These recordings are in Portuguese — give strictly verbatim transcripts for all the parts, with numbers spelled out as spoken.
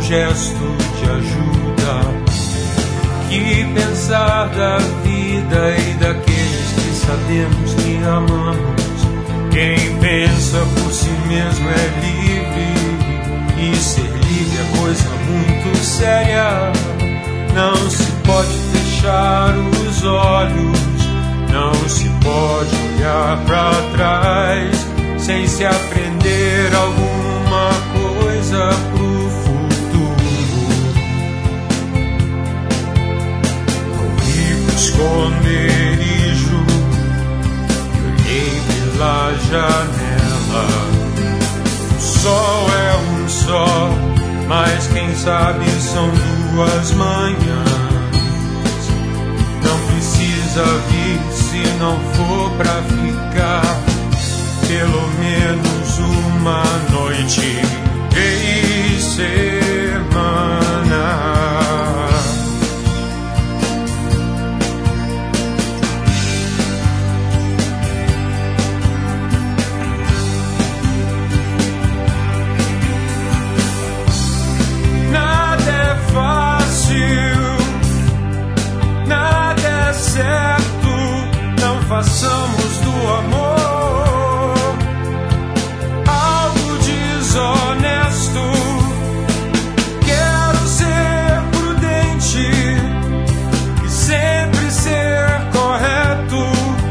gesto de ajuda. Que pensar da vida e daqueles que sabemos que amamos? Quem pensa por si mesmo é livre, e ser livre é coisa muito séria. Não se pode fechar os olhos, não se pode olhar para trás sem se aprender alguma coisa pro futuro. Corri pro esconderijo e olhei pela janela. O sol é um só, mas quem sabe são duas manhãs. Não precisa vir se não for pra ficar pelo menos uma noite e semana. Nada é fácil, nada é certo, não façamos do amor algo desonesto. Quero ser prudente e sempre ser correto.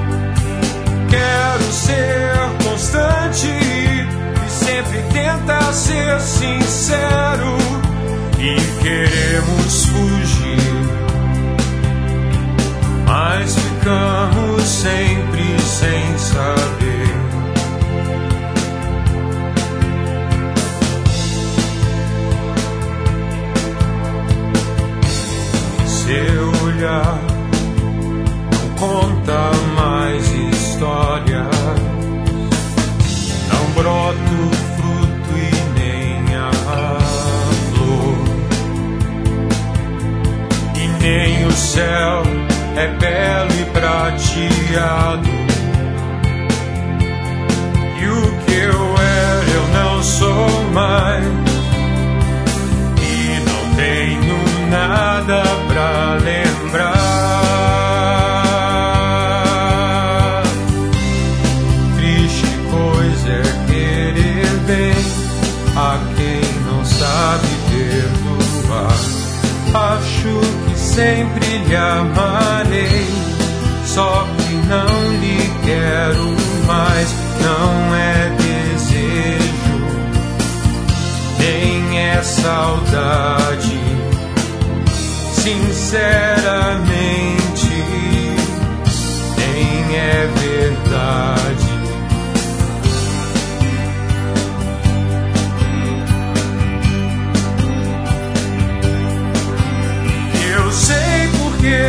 Quero ser constante e sempre tentar ser sincero. E queremos fugir, mas ficamos sempre sem saber. Seu olhar não conta mais histórias, não brota o fruto e nem a flor, e nem o céu é belo e prateado. E o que eu era eu não sou mais, e não tenho nada pra lembrar. Triste coisa é querer bem a quem não sabe perdoar. Acho que sempre lhe amarei, só que não lhe quero mais. Não é desejo, nem é saudade. Sinceramente, nem é verdade. Eu sei porque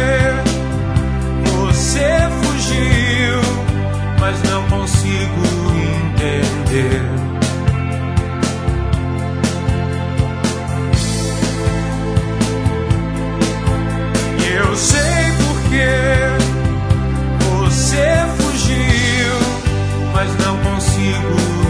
você fugiu, mas não consigo entender. Eu sei porque você fugiu, mas não consigo